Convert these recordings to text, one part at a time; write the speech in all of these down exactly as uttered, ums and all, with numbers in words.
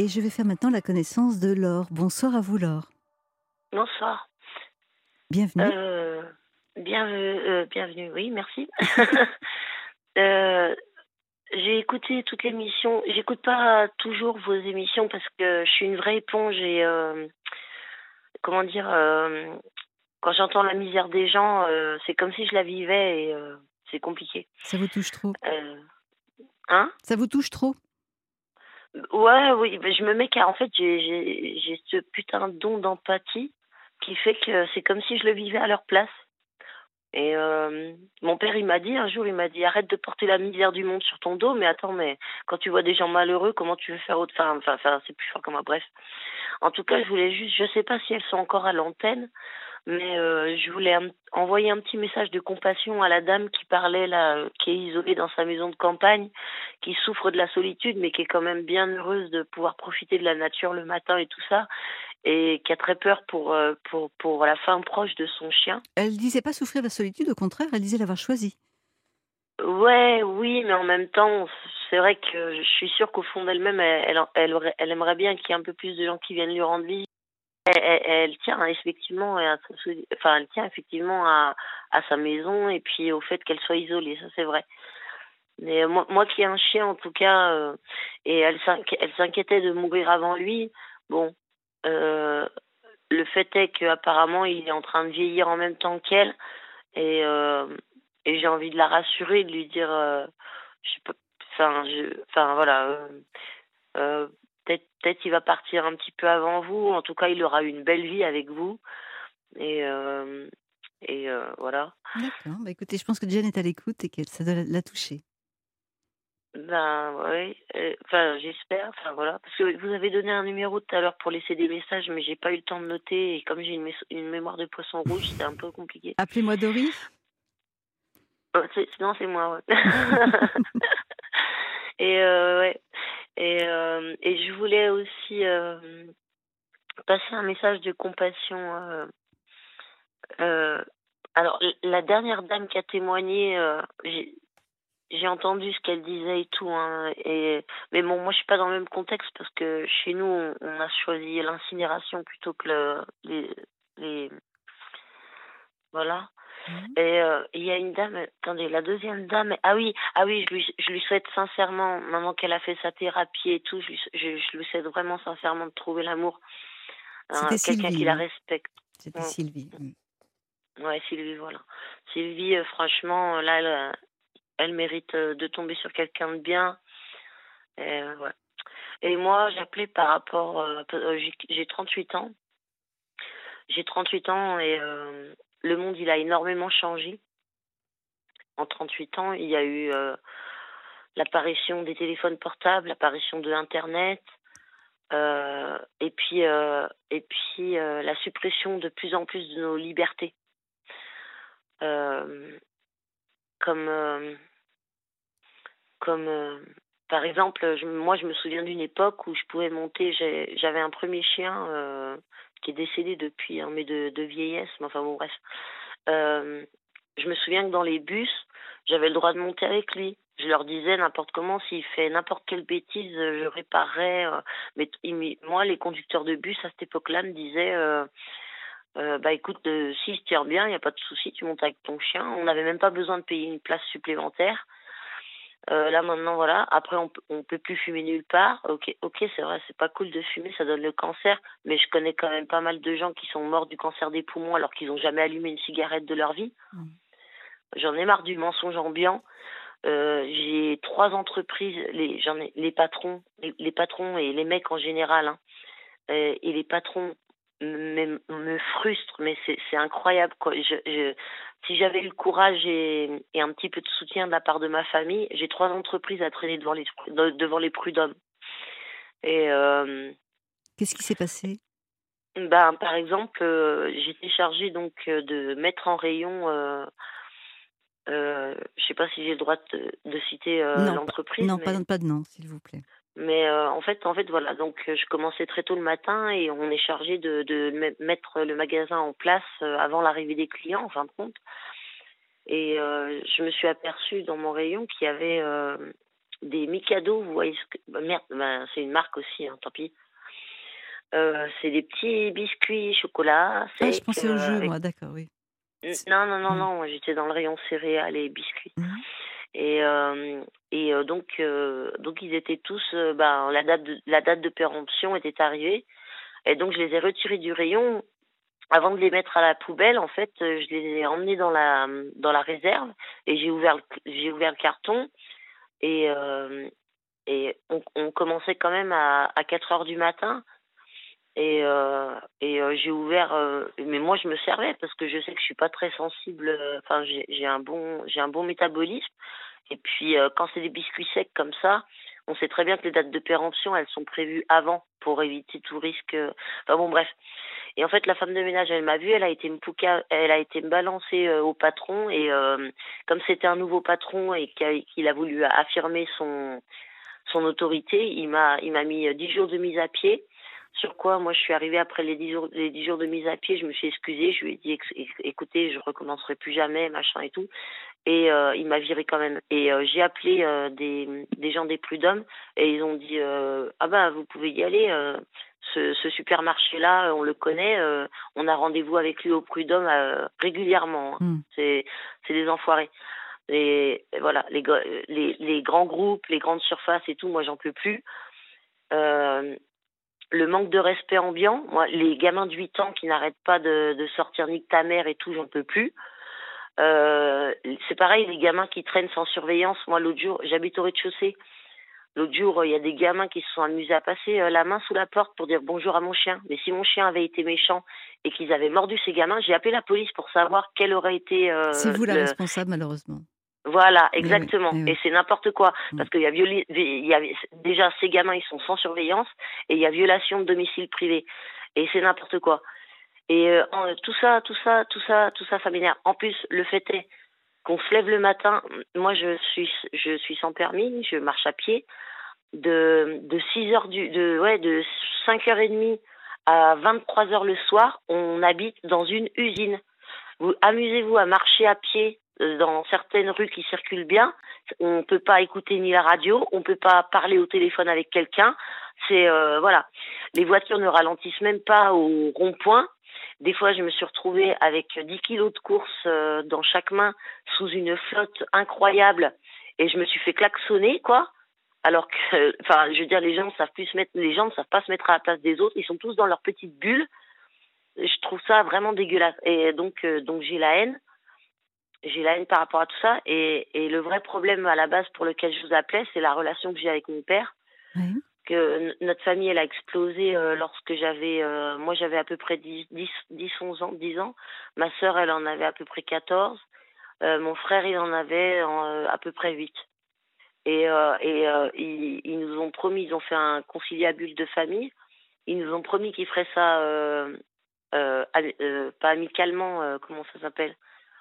Et je vais faire maintenant la connaissance de Laure. Bonsoir à vous, Laure. Bonsoir. Bienvenue. Euh, bienvenue, euh, bienvenue, oui, merci. Euh, j'ai écouté toute l'émission. J'écoute pas toujours vos émissions parce que je suis une vraie éponge et euh, comment dire, euh, quand j'entends la misère des gens, euh, c'est comme si je la vivais et euh, c'est compliqué. Ça vous touche trop? Euh, hein? Ça vous touche trop? Ouais, oui, mais je me mets car en fait j'ai j'ai j'ai ce putain de don d'empathie qui fait que c'est comme si je le vivais à leur place. Et euh, mon père, il m'a dit un jour, il m'a dit arrête de porter la misère du monde sur ton dos. Mais attends, mais quand tu vois des gens malheureux, comment tu veux faire autre enfin, enfin, enfin, c'est plus fort que moi. Bref. En tout cas, je voulais juste, je sais pas si elles sont encore à l'antenne, mais euh, je voulais un- envoyer un petit message de compassion à la dame qui parlait là, euh, qui est isolée dans sa maison de campagne, qui souffre de la solitude, mais qui est quand même bien heureuse de pouvoir profiter de la nature le matin et tout ça, et qui a très peur pour euh, pour pour la fin proche de son chien. Elle disait pas souffrir de la solitude, au contraire, elle disait l'avoir choisie. Ouais, oui, mais en même temps, c'est vrai que je suis sûre qu'au fond d'elle-même, elle, elle, elle aurait- elle aimerait bien qu'il y ait un peu plus de gens qui viennent lui rendre visite. Elle, elle- elle tient effectivement, à sa soli- enfin, elle tient effectivement à, à sa maison et puis au fait qu'elle soit isolée, ça c'est vrai. Mais moi, moi qui ai un chien en tout cas, euh, et elle s'inqui- elle s'inquiétait de mourir avant lui. Bon, euh, le fait est qu'apparemment il est en train de vieillir en même temps qu'elle. Et, euh, et j'ai envie de la rassurer, de lui dire, euh, je sais pas, enfin, je, enfin voilà, euh, euh, peut-être, peut-être il va partir un petit peu avant vous. En tout cas, il aura une belle vie avec vous. Et, euh, et euh, voilà. D'accord. Bah écoutez, je pense que Diane est à l'écoute et que ça doit la, la toucher. Ben oui, euh, enfin j'espère, enfin voilà, parce que vous avez donné un numéro tout à l'heure pour laisser des messages, mais j'ai pas eu le temps de noter et comme j'ai une, mé- une mémoire de poisson rouge, c'était un peu compliqué. Appelez-moi Dory. Euh, c'est- non, c'est moi, ouais. Et euh, ouais. Et, euh, et je voulais aussi euh, passer un message de compassion. Euh, euh, alors, l- la dernière dame qui a témoigné, euh, j'ai j'ai entendu ce qu'elle disait et tout. Hein, et, mais bon, moi, je suis pas dans le même contexte parce que chez nous, on, on a choisi l'incinération plutôt que le, les, les... Voilà. Mhm. Et euh, il y a une dame, attendez, la deuxième dame, ah oui, ah oui, je lui, je lui souhaite sincèrement, maintenant qu'elle a fait sa thérapie et tout, je lui, je, je lui souhaite vraiment sincèrement de trouver l'amour, C'était hein, quelqu'un qui Sylvie, la hein. respecte. C'était Ouais, Sylvie. Mm. ouais, Sylvie, voilà. Sylvie, euh, franchement, là, elle, euh, elle mérite euh, de tomber sur quelqu'un de bien. Et, euh, ouais. Et moi, j'appelais par rapport, euh, euh, j'ai j'ai trente-huit ans, j'ai trente-huit ans et euh, le monde, il a énormément changé. En trente-huit ans, il y a eu euh, l'apparition des téléphones portables, l'apparition de Internet, euh, et puis, euh, et puis euh, la suppression de plus en plus de nos libertés. Euh, comme, euh, comme euh, par exemple, je- moi je me souviens d'une époque où je pouvais monter, j'ai- j'avais un premier chien euh, qui est décédé depuis, hein, mais de, de vieillesse, mais enfin bon bref. Euh, je me souviens que dans les bus, j'avais le droit de monter avec lui. Je leur disais n'importe comment, s'il fait n'importe quelle bêtise, euh, je réparerais. euh, mais t- il me- moi, les conducteurs de bus à cette époque-là me disaient, euh, euh, bah écoute, euh, s'il se tire bien, il n'y a pas de souci, tu montes avec ton chien. On n'avait même pas besoin de payer une place supplémentaire. Euh, là maintenant, voilà. Après, on, peut- on peut plus fumer nulle part. Ok, ok, c'est vrai, c'est pas cool de fumer, ça donne le cancer. Mais je connais quand même pas mal de gens qui sont morts du cancer des poumons alors qu'ils n'ont jamais allumé une cigarette de leur vie. Mm. J'en ai marre du mensonge ambiant. Euh, j'ai trois entreprises, les, j'en ai, les patrons, les, les patrons et les mecs en général, hein, euh, et les patrons me, me frustrent, mais c'est, c'est incroyable, quoi. Je, je, si j'avais eu le courage et, et un petit peu de soutien de la part de ma famille, j'ai trois entreprises à traîner devant les, devant les prud'hommes. Et euh, Qu'est-ce qui s'est passé? ben, par exemple, euh, j'étais chargée donc euh, de mettre en rayon. Euh, euh, je sais pas si j'ai le droit de, de citer euh, Non, pas, l'entreprise, non, pas, mais pas de nom, s'il vous plaît. Mais euh, en fait, en fait, voilà. Donc, euh, je commençais très tôt le matin et on est chargé de, de me- mettre le magasin en place euh, avant l'arrivée des clients, en fin de compte. Et euh, je me suis aperçue dans mon rayon qu'il y avait euh, des Mikado, vous voyez ce que bah, merde, ben, c'est une marque aussi, hein, tant pis. Heu, c'est des petits biscuits chocolat Ah, je sec, pensais aux heu, jeux avec moi, d'accord, oui. n C'est non, non, non, mmh. non, moi j'étais dans le rayon céréales et biscuits Mmh. et hem et heu, donc heu, donc ils étaient tous, heu, ben, la date de la date de péremption était arrivée et donc je les ai retirés du rayon. Avant de les mettre à la poubelle, en fait, heu, je les ai emmenés dans la, mmh, dans la réserve et j'ai ouvert le c j'ai ouvert le carton et hem et on on commençait quand même à à quatre heures du matin et heu et heu, j'ai ouvert, heu mais moi je me servais parce que je sais que je suis pas très sensible, heu, enfin j'ai j'ai un bon j'ai un bon métabolisme et puis, heu, quand c'est des biscuits secs comme ça, on sait très bien que les dates de péremption, elles sont prévues avant pour éviter tout risque, heu enfin bon bref. Et en fait, la femme de ménage, elle m'a vue, elle a été me pouca elle a été me balancer, heu, au patron et hem, comme c'était un nouveau patron et qu'a qu'il a voulu affirmer son son autorité, il m'a il m'a mis, heu, dix jours de mise à pied. Sur quoi, moi, je suis arrivée après les dix jours les dix jours de mise à pied, je me suis excusée, je lui ai dit: «Ex éc écoutez, je recommencerai plus jamais», machin et tout et heu, il m'a virée quand même et heu, j'ai appelé, heu, des, mmh, des gens des prud'hommes et ils ont dit, heu: «Ah bah, vous pouvez y aller, heu, ce ce supermarché-là, heu, on le connaît, heu, on a rendez-vous avec lui au prud'homme, heu, régulièrement, hein. Mmh. C'est c'est des enfoirés». Et et voilà, les g les les grands groupes, les grandes surfaces et tout, moi, j'en peux plus. Hem, le manque de respect ambiant, moi, les gamins de huit ans qui n'arrêtent pas de de sortir «nique ta mère» et tout, j'en peux plus. Heu, c'est pareil, les gamins qui traînent sans surveillance. Moi, l'autre jour, j'habite au rez-de-chaussée. L'autre jour, il y a des gamins qui se sont amusés à passer, heu, la main sous la porte pour dire bonjour à mon chien. Mais si mon chien avait été méchant et qu'ils avaient mordu ces gamins, j'ai appelé la police pour savoir quel aurait été, C'est heu, vous la le responsable malheureusement. voilà, Eh oui, exactement eh et oui. c'est n'importe quoi Mmh. parce qu'il y a violi il y avait déjà ces gamins, ils sont sans surveillance et il y a violation de domicile privé et c'est n'importe quoi et heu, en tout ça tout ça tout ça tout ça, ça m'énerve. En plus, le fait est qu'on se lève le matin, m moi je suis je suis sans permis, je marche à pied, de de six heures du de ouais, de cinq heures trente à vingt-trois heures le soir, on habite dans une usine. Vous amusez-vous à marcher à pied, heu, dans certaines rues qui circulent bien. On peut pas écouter ni la radio, on peut pas parler au téléphone avec quelqu'un. C'est, heu, voilà. Les voitures ne ralentissent même pas au rond-point. Des fois, je me suis retrouvée avec dix kilos de courses, heu, dans chaque main, sous une flotte incroyable et je me suis fait klaxonner, quoi. Alors que enfin, je veux dire, les gens ne savent plus se mettre les gens ne savent pas se mettre à la place des autres. Ils sont tous dans leur petite bulle. Je trouve ça vraiment dégueulasse et donc heu, donc j'ai la haine. J'ai la haine par rapport à tout ça et et le vrai problème à la base pour lequel je vous appelais, c'est la relation que j'ai avec mon père. Oui. Que n notre famille, elle a explosé, heu, lorsque j'avais, heu, moi j'avais à peu près dix dix dix onze ans, dix ans. Ma sœur, elle en avait à peu près quatorze. Heu, mon frère, il en avait en, heu, à peu près huit et heu et heu, ils ils nous ont promis, ils ont fait un conciliabule de famille. Ils nous ont promis qu'ils feraient ça, heu heu, ami heu, pas amicalement, heu, comment ça s'appelle?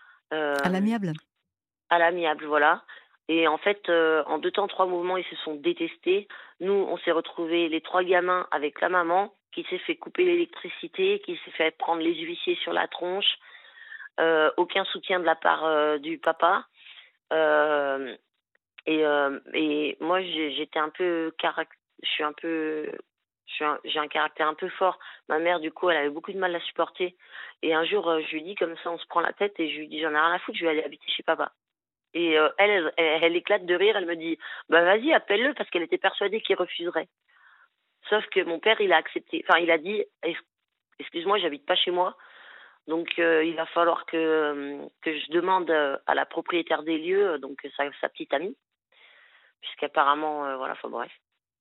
À Hem, l'amiable? à l'amiable, voilà et en fait, heu, en deux temps, trois mouvements, ils se sont détestés. Nous, on s'est retrouvés les trois gamins avec la maman qui s'est fait couper l'électricité, qui s'est fait prendre les huissiers sur la tronche, heu, aucun soutien de la part, heu, du papa. Hem et hem et moi, j'ai j'étais un peu carac je suis un peu je suis un j'ai un caractère un peu fort. Ma mère, du coup, elle avait beaucoup de mal à supporter et un jour, heu, je lui dis comme ça, on se prend la tête et je lui dis: «J'en ai rien à foutre, je vais aller habiter chez papa» et heu, elle, elle elle elle éclate de rire, elle me dit: «Bah, vas-y, appelle-le» parce qu'elle était persuadée qu'il refuserait. Sauf que mon père, il a accepté. Enfin, il a dit: «Ex excuse-moi, j'habite pas chez moi, donc heu, il va falloir que, hem, que je demande, heu, à la propriétaire des lieux», donc sa sa petite amie, puisqu'apparemment, heu, voilà, enfin bref.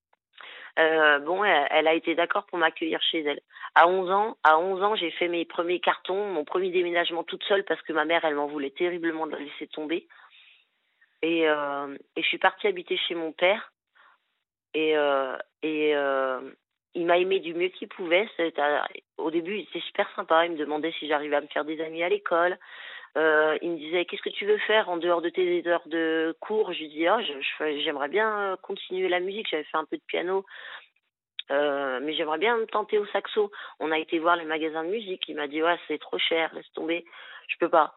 Heu, bon, elle elle a été d'accord pour m'accueillir chez elle. À onze ans à onze ans, j'ai fait mes premiers cartons, mon premier déménagement toute seule parce que ma mère, elle m'en voulait terriblement de laisser tomber et hem et je suis partie habiter chez mon père et heu et hem, il m'a aimée du mieux qu'il pouvait. C'est à Au début, il était super sympa. Il me demandait si j'arrivais à me faire des amis à l'école. Heu, il me disait: «Qu'est-ce que tu veux faire en dehors de tes heures de cours?» Je lui dis: «Ah, je je fais j'aimerais bien, heu, continuer la musique». J'avais fait un peu de piano. Heu, mais j'aimerais bien me tenter au saxo. On a été voir les magasins de musique. Il m'a dit: «Ouais, c'est trop cher, laisse tomber, je peux pas».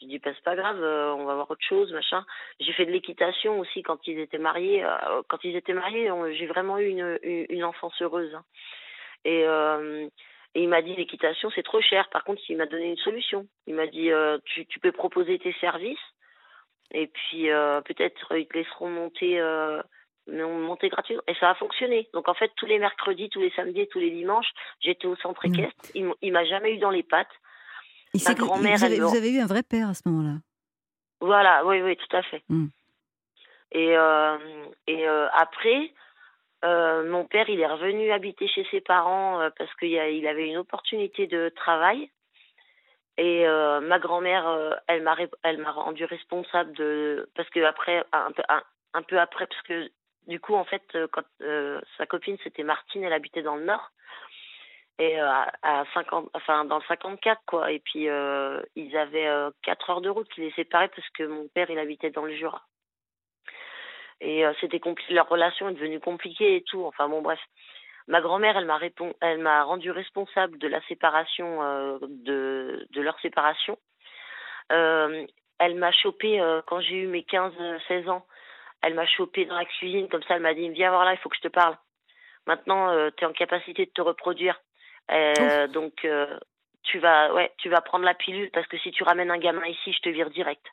Je dis: «Bah, c'est pas grave, heu, on va voir autre chose, machin». J'ai fait de l'équitation aussi quand ils étaient mariés, heu, quand ils étaient mariés, on j'ai vraiment eu une u une enfance heureuse, hein et hem et il m'a dit: «L'équitation, c'est trop cher». Par contre, il m'a donné une solution. Il m'a dit: «Heu, tu tu peux proposer tes services et puis, heu, peut-être ils te laisseront monter, heu, mon monter gratuitement» et ça a fonctionné. Donc en fait, tous les mercredis, tous les samedis et tous les dimanches, j'étais au centre Ouais. équestre. Il m il m'a jamais eu dans les pattes. Et Ma c'est que et grand-mère, vous elle avez me vous avez eu un vrai père à ce moment-là? voilà, oui, oui, tout à fait Mmh. et hem et heu, après, heu, mon père, il est revenu habiter chez ses parents, heu, parce qu'il y a il avait une opportunité de travail et heu, ma grand-mère, heu, elle m'a rép elle m'a rendue responsable de parce qu'après un peu un un peu après parce que du coup, en fait, heu, quand, heu, sa copine, c'était Martine, elle habitait dans le nord et heu, à à cinquante enfin dans le cinquante-quatre quoi et puis, heu, ils avaient, heu, quatre heures de route qui les séparaient parce que mon père, il habitait dans le Jura et heu, c'était compli leur relation est devenue compliquée et tout, enfin bon bref. Ma grand-mère, elle m'a répon elle m'a rendue responsable de la séparation, heu, de de leur séparation. Hem, Elle m'a chopée, heu, quand j'ai eu mes quinze seize ans, elle m'a chopée dans la cuisine comme ça, elle m'a dit: «Viens voir là, il faut que je te parle. Maintenant, heu, tu es en capacité de te reproduire, heu, Ouf! donc heu, tu vas ouais, tu vas prendre la pilule parce que si tu ramènes un gamin ici, je te vire direct».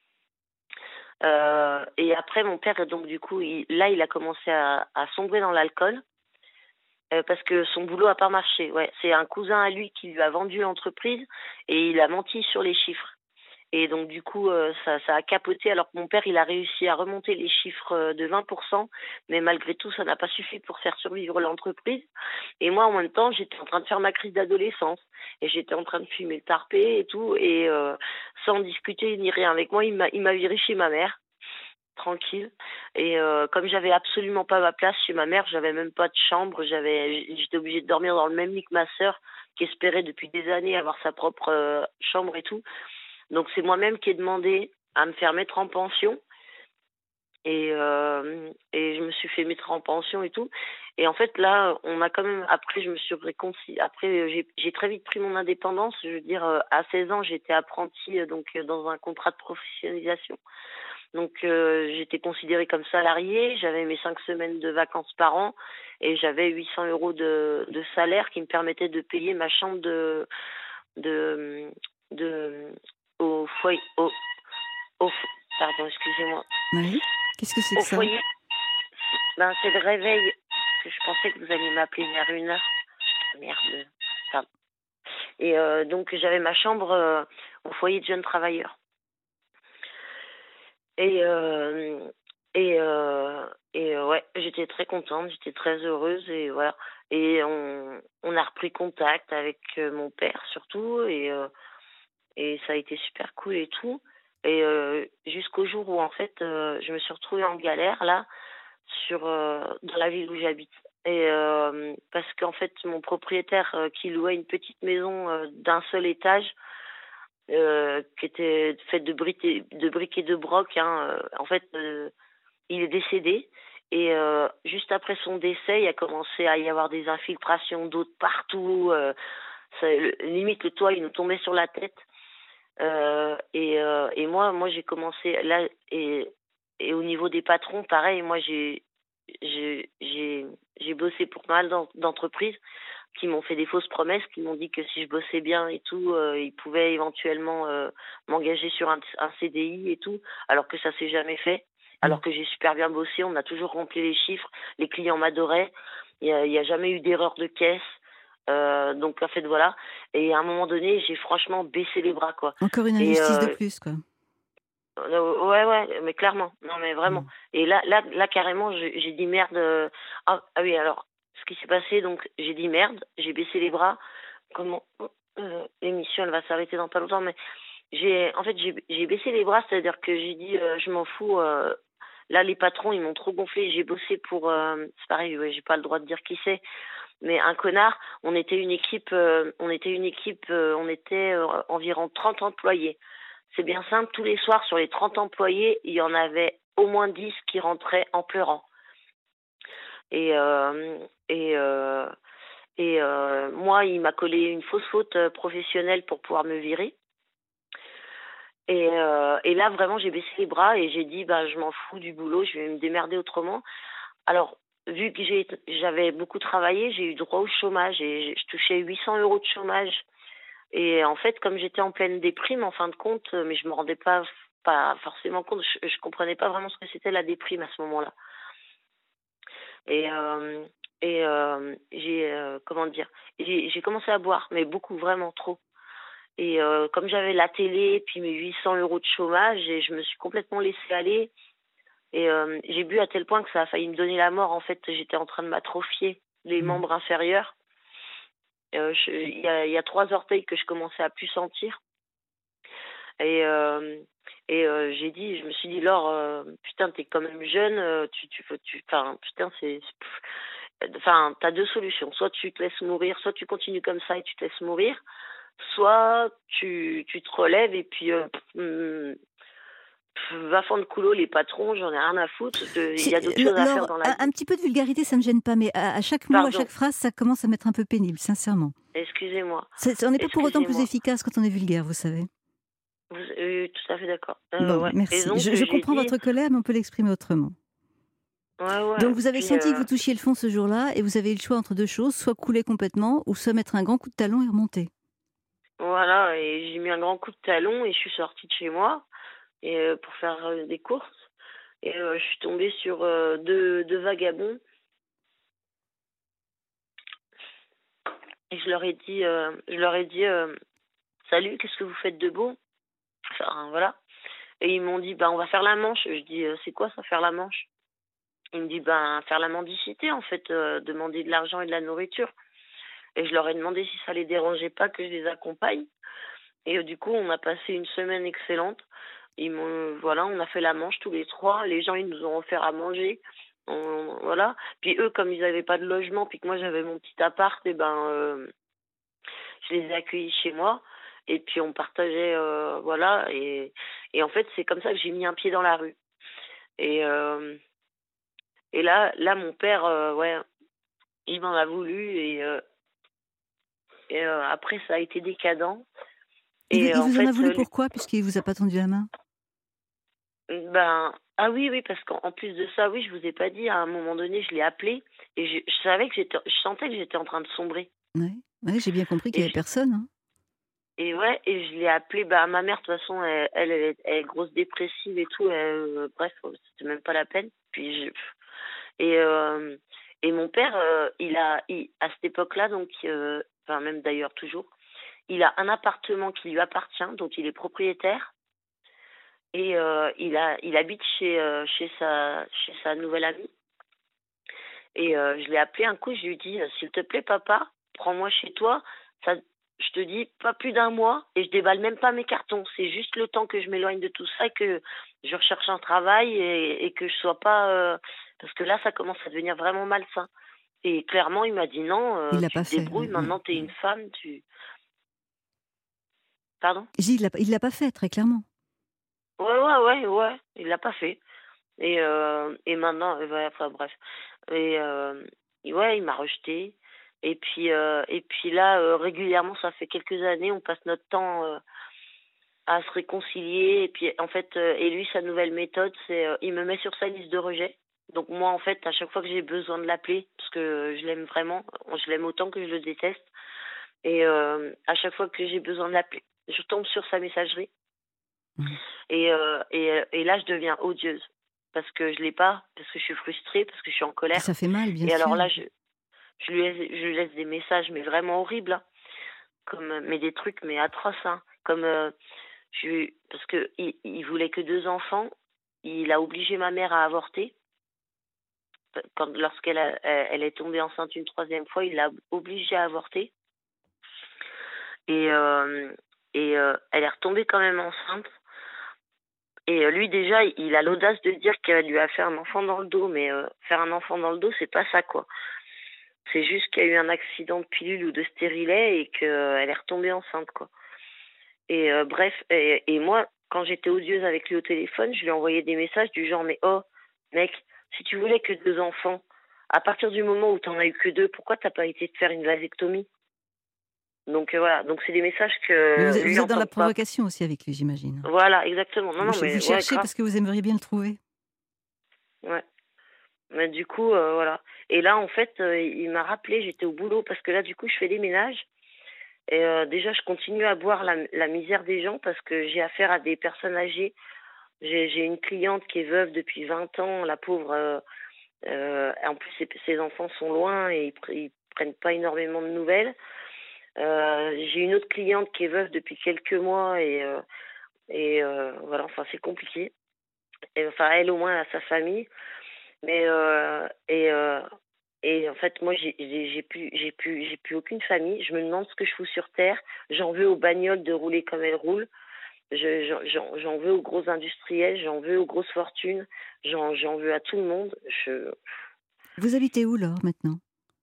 Heu et après mon père donc du coup, il là, il a commencé à à sombrer dans l'alcool, heu, parce que son boulot a pas marché. Ouais, c'est un cousin à lui qui lui a vendu l'entreprise et il a menti sur les chiffres. Et donc du coup, heu, ça ça a capoté alors que mon père, il a réussi à remonter les chiffres, heu, de vingt pour cent, mais malgré tout, ça n'a pas suffi pour faire survivre l'entreprise et moi, en même temps, j'étais en train de faire ma crise d'adolescence et j'étais en train de fumer le tarpé et tout et heu, sans discuter ni rien avec moi, il m'a il m'a virée chez ma mère, tranquille et heu, comme j'avais absolument pas ma place chez ma mère, j'avais même pas de chambre, j'avais j'étais obligée de dormir dans le même lit que ma sœur qui espérait depuis des années avoir sa propre, heu, chambre et tout. Donc c'est moi-même qui ai demandé à me faire mettre en pension et hem et je me suis fait mettre en pension et tout et en fait là, on a quand même après je me suis réconciliée après, heu, j'ai j'ai très vite pris mon indépendance. Je veux dire, heu, à seize ans, j'étais apprentie, heu, donc heu, dans un contrat de professionnalisation. Donc heu, j'étais considérée comme salariée, j'avais mes cinq semaines de vacances par an et j'avais huit cents euros de de salaire qui me permettait de payer ma chambre de de, mmh, de, mmh, au foyer au au f pardon, excusez-moi. Oui. Qu'est-ce que c'est que Au ça? foyer, ben, c'est le réveil, parce que je pensais que vous alliez m'appeler vers une heure. Merde, pardon et heu, donc j'avais ma chambre, heu, au foyer de jeunes travailleurs et hem et heu et heu, ouais, j'étais très contente, j'étais très heureuse et voilà et on on a repris contact avec, heu, mon père surtout et heu et ça a été super cool et tout et heu, jusqu'au jour où en fait, heu, je me suis retrouvée en galère là sur, heu, dans la ville où j'habite et hem, parce qu'en fait mon propriétaire, heu, qui louait une petite maison, heu, d'un seul étage, heu, qui était faite de briques et de briques et de broc, hein, heu, en fait, heu, il est décédé et heu, juste après son décès, il a commencé à y avoir des infiltrations d'eau de partout, heu, ça le limite le toit il nous tombait sur la tête. Heu et heu et moi moi j'ai commencé là et et au niveau des patrons, pareil, moi j'ai j'ai j'ai j'ai bossé pour pas mal d'en d'entreprises qui m'ont fait des fausses promesses, qui m'ont dit que si je bossais bien et tout, heu, ils pouvaient éventuellement, heu, m'engager sur un un C D I et tout, alors que ça s'est jamais fait. Mmh. Alors que j'ai super bien bossé, on a toujours rempli les chiffres, les clients m'adoraient, il y a il y a jamais eu d'erreur de caisse, heu, donc en fait, voilà et à un moment donné, j'ai franchement baissé les bras, quoi Encore une et injustice de heu plus, quoi. Heu, ouais, ouais, mais clairement. Non, mais vraiment. Mmh. Et là là là carrément, j'ai j'ai dit: «Merde», heu, ah ah oui, alors, ce qui s'est passé donc j'ai dit: «Merde», j'ai baissé les bras. Comment heu, l'émission, elle va s'arrêter dans pas longtemps, mais j'ai en fait, j'ai j'ai baissé les bras, c'est-à-dire que j'ai dit, heu: «Je m'en fous, heu, là, les patrons, ils m'ont trop gonflé». J'ai bossé pour, hem, c'est pareil, ouais, j'ai pas le droit de dire qui c'est, mais un connard. On était une équipe, heu, on était une équipe, heu, on était, heu, environ trente employés. C'est bien simple, tous les soirs sur les trente employés, il y en avait au moins dix qui rentraient en pleurant et hem et heu et heu, moi, il m'a collé une fausse faute, heu, professionnelle pour pouvoir me virer Et heu et là, vraiment, j'ai baissé les bras et j'ai dit: «Bah, je m'en fous du boulot, je vais me démerder autrement». Alors, vu que j'ai j'avais beaucoup travaillé, j'ai eu droit au chômage et j'ai je touchais huit cents euros de chômage et en fait, comme j'étais en pleine déprime, en fin de compte, heu, mais je me rendais pas pas forcément compte, je je comprenais pas vraiment ce que c'était la déprime à ce moment-là et hem et hem, j'ai, heu, comment dire? J'ai j'ai commencé à boire, mais beaucoup, vraiment trop. Et heu, comme j'avais la télé, puis mes huit cents euros de chômage et je me suis complètement laissée aller et hem, j'ai bu à tel point que ça a failli me donner la mort. En fait, j'étais en train de m'atrophier les Mmh. membres inférieurs. Heu, je il y a il y a trois orteils que je commençais à plus sentir et hem et heu, j'ai dit je me suis dit: «Laure, heu, putain, tu es quand même jeune, heu, tu tu faut tu enfin, putain, c'est c'est enfin, tu as deux solutions. Soit tu te laisses mourir, soit tu continues comme ça et tu te laisses mourir, soit tu tu te relèves et puis, heu, mmh, va fendre couleau les patrons, j'en ai rien à foutre, heu, il Si, y a d'autres L choses à faire Laure, dans la un un vie». petit peu de vulgarité, ça me gêne pas, mais à à chaque mot, à Pardon, chaque phrase, ça commence à m'être un peu pénible, sincèrement. excusez-moi, C'est on n'est pas pour autant plus excusez-moi. efficace quand on est vulgaire, vous savez? Vous oui, tout à fait d'accord. Heu, Bon, ouais et merci. donc Je heu, je j'ai comprends dit votre colère, mais on peut l'exprimer autrement. ouais, Donc ouais, vous avez puis, senti que vous heu, touchiez le fond ce jour-là et vous avez eu le choix entre deux choses, soit couler complètement ou soit mettre un grand coup de talon et remonter. voilà et j'ai mis un grand coup de talon et je suis sortie de chez moi et heu, pour faire, heu, des courses et heu, je suis tombée sur, heu, deux 2 vagabonds et je leur ai dit, heu, je leur ai dit, heu: «Salut, qu'est-ce que vous faites de beau?» Enfin, voilà et ils m'ont dit: «Bah, on va faire la Manche». Je dis: «Heu, c'est quoi ça, faire la Manche?» Il me dit: «Ben, faire la mendicité en fait, heu, demander de l'argent et de la nourriture» et je leur ai demandé si ça les dérangeait pas que je les accompagne et heu, du coup, on a passé une semaine excellente. Ils m'ont voilà, on a fait la Manche tous les trois. Les gens, ils nous ont offert à manger. On voilà. Puis eux, comme ils avaient pas de logement, puis que moi j'avais mon petit appart et ben, heu, je les ai accueillis chez moi et puis on partageait, heu, voilà et et en fait, c'est comme ça que j'ai mis un pied dans la rue et hem et là là mon père, heu, ouais, il m'en a voulu et heu et heu, après ça a été décadent Il vous et il euh, en vous en a fait, voulu heu, lui pourquoi? Puisqu'il vous a pas tendu la main? ben ah oui, oui, parce qu'en en plus de ça, oui, je vous ai pas dit, à un moment donné, je l'ai appelé et je je savais que j'étais je sentais que j'étais en train de sombrer Ouais, ouais, j'ai bien compris qu'il y et avait je personne, hein. et ouais et je l'ai appelé, bah, ma mère de toute façon elle elle elle est elle est grosse dépressive et tout, elle, heu, bref, euh, c'était même pas la peine. Puis je et hem et mon père, heu, il a il à cette époque-là donc heu, enfin même d'ailleurs toujours, il a un appartement qui lui appartient, dont il est propriétaire et heu, il a il habite chez, heu, chez sa chez sa nouvelle amie et heu, je l'ai appelé un coup, je lui ai dit: «Heu, s'il te plaît papa, prends-moi chez toi, ça je te dis pas plus d'un mois et je déballe même pas mes cartons. C'est juste le temps que je m'éloigne de tout ça et que je recherche un travail et et que je sois pas, heu» parce que là, ça commence à devenir vraiment malsain et clairement, il m'a dit: «Non, Il heu, l'a tu pas te fait, débrouilles, ouais, ouais, maintenant tu es une ouais. femme, tu» pardon? J'ai dit il l'a pas il l'a pas fait, très clairement. Ouais, ouais, ouais, ouais, il l'a pas fait et heu et maintenant, heu, ouais, enfin bref et hem, et ouais, il m'a rejetée et puis, heu et puis là, heu, régulièrement, ça fait quelques années, on passe notre temps, heu, à se réconcilier et puis en fait, heu et lui, sa nouvelle méthode, c'est, heu, il me met sur sa liste de rejet. Donc moi, en fait, à chaque fois que j'ai besoin de l'appeler, parce que je l'aime vraiment, je l'aime autant que je le déteste et hem, à chaque fois que j'ai besoin de l'appeler, je tombe sur sa messagerie Mmh. et heu et heu et là, je deviens odieuse parce que je l'ai pas, parce que je suis frustrée, parce que je suis en Puis ça colère fait mal, bien et alors sûr. là, je je lui laisse je lui laisse des messages mais vraiment horribles, hein, comme, heu, mais des trucs mais atroces, hein, comme, heu, je lui parce qu'il il il voulait que deux enfants, il a obligé ma mère à avorter. P quand lorsqu'elle a elle elle est tombée enceinte une troisième fois, il l'a obligée à avorter et hem et heu, elle est retombée quand même enceinte et heu, lui déjà, il a l'audace de dire qu'elle lui a fait un enfant dans le dos, mais heu, faire un enfant dans le dos, c'est pas ça, quoi. C'est juste qu'il y a eu un accident de pilule ou de stérilet et qu'elle est retombée enceinte, quoi. Et heu, bref et et moi, quand j'étais odieuse avec lui au téléphone, je lui envoyais des messages du genre: «Mais oh, mec, si tu voulais que deux enfants, à partir du moment où tu en as eu que deux, pourquoi tu as pas été te faire une vasectomie?» Donc euh, voilà, donc c'est des messages Mais vous que êtes, lui vous êtes dans la n'entend pas. provocation aussi avec lui, j'imagine. Voilà, exactement. Non, Vous, non, ch- vous mais ouais, cherchez grave. parce que vous aimeriez bien le trouver. Ouais. Mais du coup, euh, voilà. Et là, en fait, euh, il m'a rappelé, j'étais au boulot, parce que là, du coup, je fais des ménages. Et euh, déjà, je continue à voir la, la misère des gens parce que j'ai affaire à des personnes âgées. J'ai, j'ai une cliente qui est veuve depuis vingt ans, la pauvre. Euh, euh, en plus, ses, ses enfants sont loin et ils, pr- ils prennent pas énormément de nouvelles. Euh, j'ai une autre cliente qui est veuve depuis quelques mois et, euh, et euh, voilà, enfin, c'est compliqué. Et, enfin, elle, au moins, elle a sa famille. Mais euh, et euh, et en fait, moi, j'ai j'ai j'ai plus j'ai plus j'ai plus aucune famille. Je me demande ce que je fous sur terre. J'en veux aux bagnoles de rouler comme elles roulent. Je, j'en, j'en j'en veux aux gros industriels. J'en veux aux grosses fortunes. J'en j'en veux à tout le monde. Je Vous habitez où, Laure, maintenant?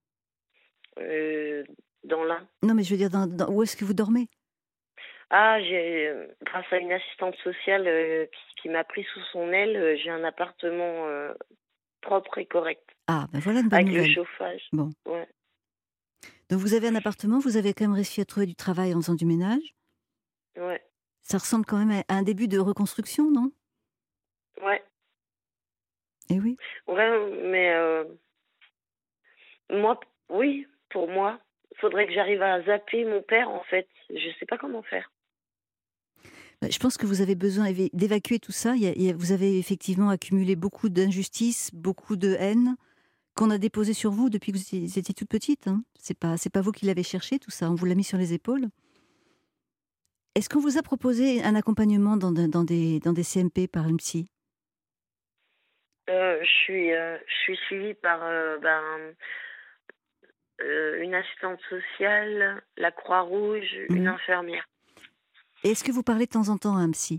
euh, dans l'un. Non, mais je veux dire, dans- dans- où est-ce que vous dormez? Ah, j'ai euh, grâce à une assistante sociale euh, qui, qui m'a pris sous son aile, euh, j'ai un appartement euh, propre et correct Ah, ben voilà une bonne avec le nouvelle. chauffage. Bon. Ouais, Donc vous avez un appartement, vous avez quand même réussi à trouver du travail en faisant du ménage. ouais, Ça ressemble quand même à à un début de reconstruction, non? ouais, Eh oui. ouais, mais euh, moi, oui, pour moi, il faudrait que j'arrive à zapper mon père, en fait. Je sais pas comment faire. Bah, je pense que vous avez besoin évi- d'évacuer tout ça. Il y a- il y a- vous avez effectivement accumulé beaucoup d'injustices, beaucoup de haine qu'on a déposé sur vous depuis que vous étiez étiez toute petite. Hein. C'est pas, c'est pas vous qui l'avez cherché tout ça. On vous l'a mis sur les épaules. Est-ce qu'on vous a proposé un accompagnement dans, de- dans des, dans des C M P par une psy? Euh, je suis, euh, je suis suivie par euh, ben, euh, une assistante sociale, la Croix-Rouge, une Mhm. infirmière. Et est-ce que vous parlez de temps en temps à un psy?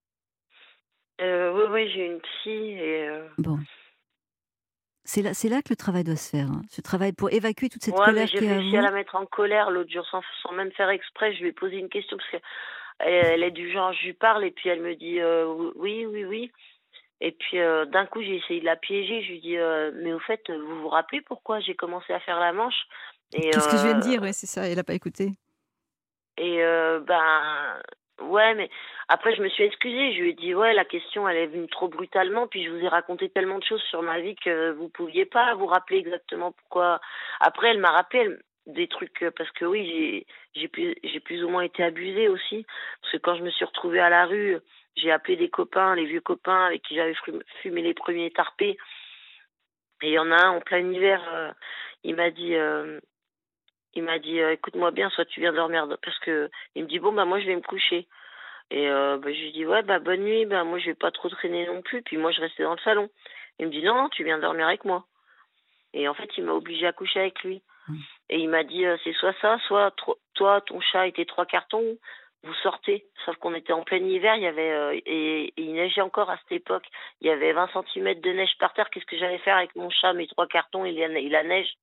Euh, oui, oui, j'ai une psy et euh, Bon, c'est là, c'est là que le travail doit se faire. Hein. Ce travail pour évacuer toute cette ouais, mais colère j'ai qui est à réussi à vous. la mettre en colère l'autre jour sans, sans même faire exprès. Je lui ai posé une question parce que elle, elle est du genre, je lui parle et puis elle me dit euh, oui, oui, oui. Et puis euh, d'un coup, j'ai essayé de la piéger. Je lui dis euh, mais au fait, vous vous rappelez pourquoi j'ai commencé à faire la manche? Et Qu'est-ce que je viens de euh, dire? Ouais, c'est ça. Elle n'a pas écouté. et euh, ben ouais, mais après je me suis excusée. Je lui ai dit ouais, la question elle est venue trop brutalement. Puis je vous ai raconté tellement de choses sur ma vie que vous pouviez pas vous rappeler exactement pourquoi. Après, elle m'a rappelé elle- des trucs euh, parce que oui, j'ai j'ai plus j'ai plus ou moins été abusée aussi. Parce que quand je me suis retrouvée à la rue, j'ai appelé des copains, les vieux copains avec qui j'avais fru- fumé les premiers tarpés. Et il y en a un en plein hiver, euh, il m'a dit, euh, il m'a dit, euh, écoute-moi bien, soit tu viens dormir, dans- parce que il me dit bon bah moi je vais me coucher. Et euh, bah, je lui dis ouais bah bonne nuit, bah moi je vais pas trop traîner non plus. Puis moi je restais dans le salon. Il me dit non, non tu viens dormir avec moi. Et en fait il m'a obligé à coucher avec lui. Hum. Et il m'a dit euh, c'est soit ça, soit tro- toi ton chat et tes trois cartons, vous sortez. Sauf qu'on était en plein hiver, il y avait euh, et, et il neigeait encore à cette époque. Il y avait vingt centimètres de neige par terre. Qu'est-ce que j'allais faire avec mon chat, mes trois cartons et la, et la neige?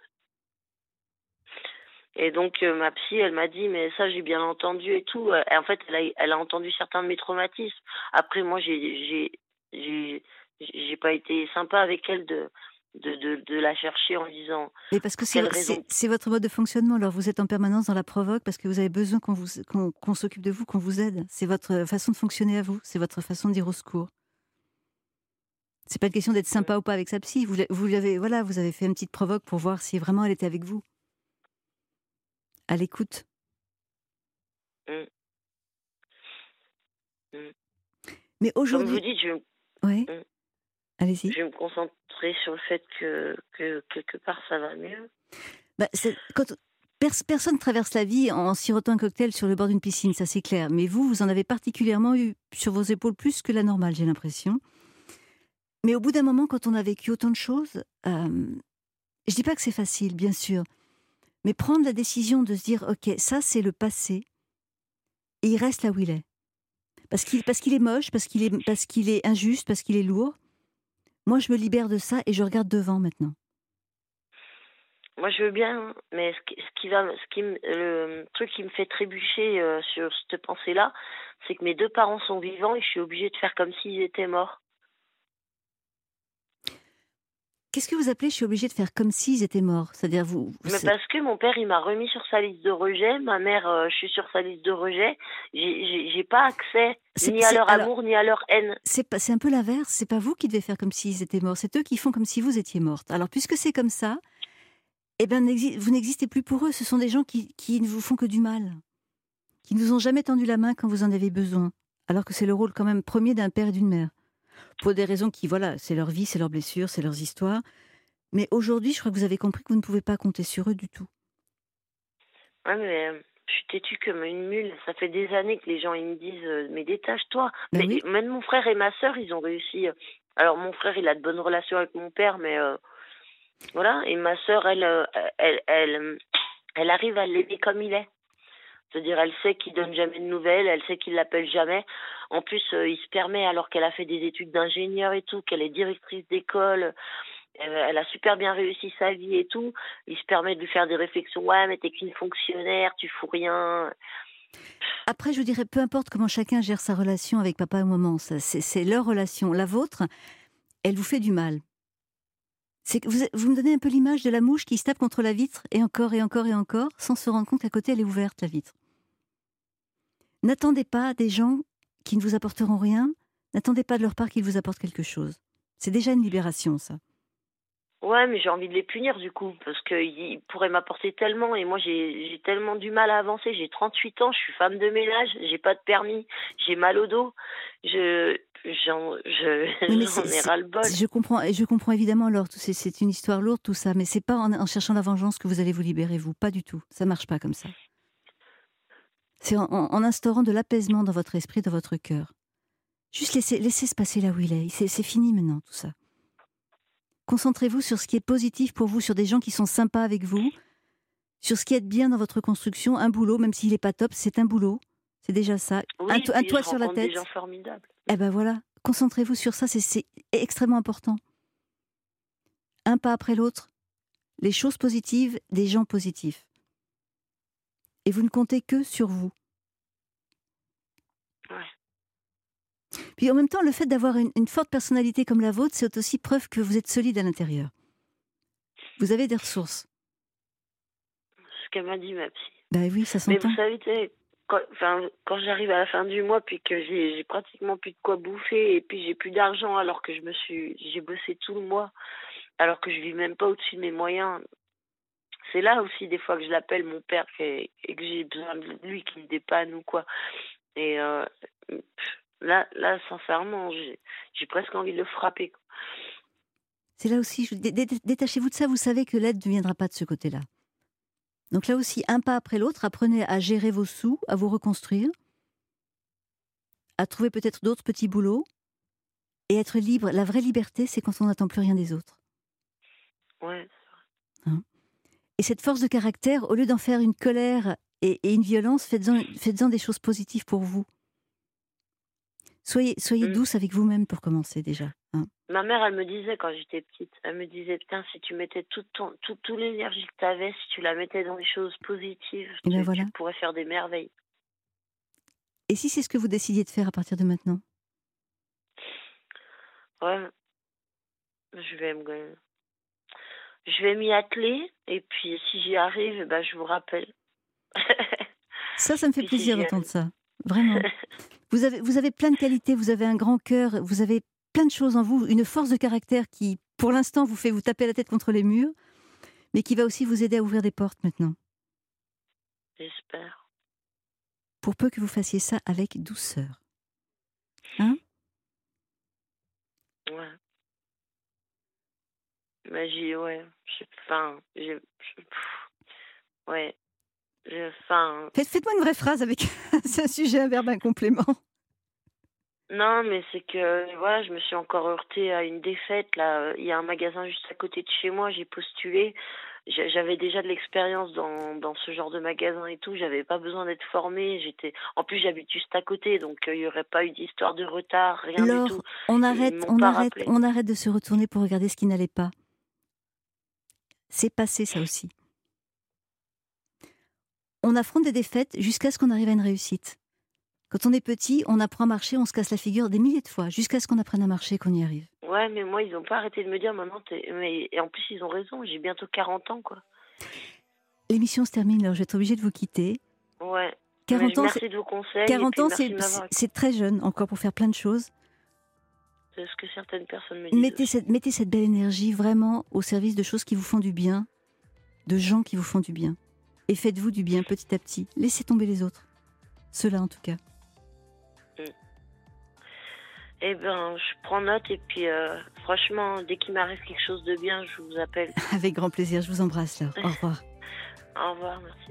Et donc euh, ma psy, elle m'a dit, mais ça j'ai bien entendu et tout. Euh, en fait, elle a, elle a entendu certains de mes traumatismes. Après, moi, j'ai, j'ai, j'ai, j'ai pas été sympa avec elle de, de, de, de la chercher en disant Mais parce que pour c'est quelle c'est- raison. c'est votre mode de fonctionnement. Alors vous êtes en permanence dans la provoque parce que vous avez besoin qu'on vous qu'on qu'on s'occupe de vous, qu'on vous aide. C'est votre façon de fonctionner à vous. C'est votre façon de dire au secours. C'est pas une question d'être Mm, sympa ou pas avec sa psy. Vous, l'a- vous l'avez, voilà, vous avez fait une petite provoque pour voir si vraiment elle était avec vous, à l'écoute. mm, mm. Mais Comme vous aujourd'hui, dites, je, ouais, mm, allez-y. je vais me concentrer sur le fait que, que quelque part ça va mieux. Bah, c'est- quand pers- personne traverse la vie en sirotant un cocktail sur le bord d'une piscine, ça c'est clair. Mais vous, vous en avez particulièrement eu sur vos épaules plus que la normale, j'ai l'impression. Mais au bout d'un moment, quand on a vécu autant de choses, euh, je dis pas que c'est facile, bien sûr, mais prendre la décision de se dire, ok, ça c'est le passé, et il reste là où il est, parce qu'il parce qu'il est moche, parce qu'il est parce qu'il est injuste, parce qu'il est lourd. Moi, je me libère de ça et je regarde devant maintenant. Moi, je veux bien, hein, mais ce qui, ce qui va, ce qui, me- le truc qui me fait trébucher euh, sur cette pensée-là, c'est que mes deux parents sont vivants et je suis obligée de faire comme s'ils étaient morts. Qu'est-ce que vous appelez « je suis obligée de faire comme s'ils étaient morts » ? C'est-à-dire vous... Mais c'est- parce que mon père, il m'a remis sur sa liste de rejet. Ma mère, euh, je suis sur sa liste de rejet. J'ai j'ai- j'ai pas accès c'est, ni à c'est- leur alors, amour, ni à leur haine. c'est, pas- c'est un peu l'inverse. C'est pas vous qui devez faire comme s'ils étaient morts. C'est eux qui font comme si vous étiez morte. Alors, puisque c'est comme ça, eh ben, n'exi- vous n'existez plus pour eux. Ce sont des gens qui, qui ne vous font que du mal, qui ne vous ont jamais tendu la main quand vous en avez besoin. Alors que c'est le rôle quand même premier d'un père et d'une mère. Pour des raisons qui, voilà, c'est leur vie, c'est leurs blessures, c'est leurs histoires. Mais aujourd'hui, je crois que vous avez compris que vous ne pouvez pas compter sur eux du tout. Ouais, mais euh, je suis têtue comme une mule. Ça fait des années que les gens ils me disent euh, mais détache-toi. Ben Mais oui. même mon frère et ma sœur, ils ont réussi. euh. Alors mon frère, il a de bonnes relations avec mon père, mais euh, voilà. Et ma sœur, elle, euh, elle, elle, elle, elle arrive à l'aimer comme il est. C'est-à-dire, elle sait qu'il donne jamais de nouvelles, elle sait qu'il l'appelle jamais. En plus, euh, il se permet, alors qu'elle a fait des études d'ingénieur et tout, qu'elle est directrice d'école, elle, elle a super bien réussi sa vie et tout, il se permet de lui faire des réflexions. Ouais, mais t'es qu'une fonctionnaire, tu fous rien. Après, je vous dirais, peu importe comment chacun gère sa relation avec papa et maman, ça, c'est, c'est leur relation. La vôtre, elle vous fait du mal. C'est que vous, vous me donnez un peu l'image de la mouche qui se tape contre la vitre, et encore, et encore, et encore, sans se rendre compte qu'à côté, elle est ouverte, la vitre. N'attendez pas des gens qui ne vous apporteront rien, n'attendez pas de leur part qu'ils vous apportent quelque chose. C'est déjà une libération, ça. Ouais, mais j'ai envie de les punir du coup, parce qu'ils pourraient m'apporter tellement, et moi j'ai j'ai tellement du mal à avancer. J'ai trente-huit ans, je suis femme de ménage, j'ai pas de permis, j'ai mal au dos, je j'en je, Oui, mais j'en c'est, ai c'est- ras-le-bol. je comprends, et je comprends évidemment, alors, c'est, c'est une histoire lourde, tout ça, mais c'est pas en, en cherchant la vengeance que vous allez vous libérer, vous. Pas du tout. Ça marche pas comme ça. C'est en, en- en instaurant de l'apaisement dans votre esprit, dans votre cœur. Juste laissez, laissez se passer là où il est. C'est, c'est fini maintenant, tout ça. Concentrez-vous sur ce qui est positif pour vous, sur des gens qui sont sympas avec vous, sur ce qui est bien dans votre construction. Un boulot, même s'il n'est pas top, c'est un boulot. C'est déjà ça. Un, Oui, to- un puis je toit sur la rencontre des tête. gens formidables. Eh ben voilà, concentrez-vous sur ça, c'est, c'est extrêmement important. Un pas après l'autre, les choses positives, des gens positifs. Et vous ne comptez que sur vous. Ouais. Puis en même temps, le fait d'avoir une, une forte personnalité comme la vôtre, c'est aussi preuve que vous êtes solide à l'intérieur. Vous avez des ressources. C'est ce qu'elle m'a dit, ma psy. Ben oui, ça Mais s'entend. vous savez, tu sais, quand, enfin, quand j'arrive à la fin du mois, puis que j'ai j'ai pratiquement plus de quoi bouffer, et puis j'ai plus d'argent, alors que je me suis, j'ai bossé tout le mois, alors que je vis même pas au-dessus de mes moyens. C'est là aussi des fois que je l'appelle mon père et, et que j'ai besoin de lui qui me dépanne ou quoi. Et euh, là, là, sincèrement, j'ai j'ai presque envie de le frapper, quoi. C'est là aussi, je- dé- dé- détachez-vous de ça, vous savez que l'aide ne viendra pas de ce côté-là. Donc là aussi, un pas après l'autre, apprenez à gérer vos sous, à vous reconstruire, à trouver peut-être d'autres petits boulots, et être libre. La vraie liberté, c'est quand on n'attend plus rien des autres. Ouais. Hein. Et cette force de caractère, au lieu d'en faire une colère et, et une violence, faites-en, faites-en des choses positives pour vous. Soyez, soyez Mm. douce avec vous-même pour commencer déjà. Hein. Ma mère, elle me disait quand j'étais petite, elle me disait, putain, si tu mettais toute ton, toute, toute l'énergie que tu avais, si tu la mettais dans des choses positives, Et tu, bien voilà. tu pourrais faire des merveilles. Et si c'est ce que vous décidiez de faire à partir de maintenant? Ouais, je vais me, je vais m'y atteler, et puis si j'y arrive, bah, je vous rappelle. Ça, ça me fait Puis si plaisir j'y d'entendre arrive. ça. Vraiment. Vous avez, vous avez plein de qualités, vous avez un grand cœur, vous avez plein de choses en vous, une force de caractère qui, pour l'instant, vous fait vous taper la tête contre les murs, mais qui va aussi vous aider à ouvrir des portes maintenant. J'espère. Pour peu que vous fassiez ça avec douceur. Hein? Ouais. Mais j'ai, ouais, j'ai faim. J'ai, je- pff, ouais, j'ai faim. Faites, Faites-moi une vraie phrase avec un sujet, un verbe, un complément. Non, mais c'est que, voilà, je me suis encore heurtée à une défaite, là. Il y a un magasin juste à côté de chez moi, j'ai postulé. J'a- J'avais déjà de l'expérience dans, dans ce genre de magasin et tout. J'avais pas besoin d'être formée. J'étais, en plus, j'habite juste à côté, donc euh, il y aurait pas eu d'histoire de retard, rien du tout. Laure, on Ils arrête, m'ont on pas arrête, rappelé. on arrête de se retourner pour regarder ce qui n'allait pas. C'est passé, ça aussi. On affronte des défaites jusqu'à ce qu'on arrive à une réussite. Quand on est petit, on apprend à marcher, on se casse la figure des milliers de fois, jusqu'à ce qu'on apprenne à marcher et qu'on y arrive. Ouais, mais moi, ils ont pas arrêté de me dire: «Maman, tu mais et en plus, ils ont raison, j'ai bientôt quarante ans, quoi. L'émission se termine, alors je vais être obligée de vous quitter. Ouais, mais quarante ans, c'est merci de vos conseils et quarante puis ans, merci c'est de c'est m'avoir écouté. c'est très jeune encore pour faire plein de choses. C'est ce que certaines personnes me disent Mettez aussi. cette mettez cette belle énergie vraiment au service de choses qui vous font du bien, de gens qui vous font du bien. Et faites-vous du bien petit à petit. Laissez tomber les autres. Ceux-là, en tout cas. Mmh. Eh ben, je prends note et puis, heu, franchement, dès qu'il m'arrive quelque chose de bien, je vous appelle. Avec grand plaisir, je vous embrasse là. Au revoir. Au revoir, merci.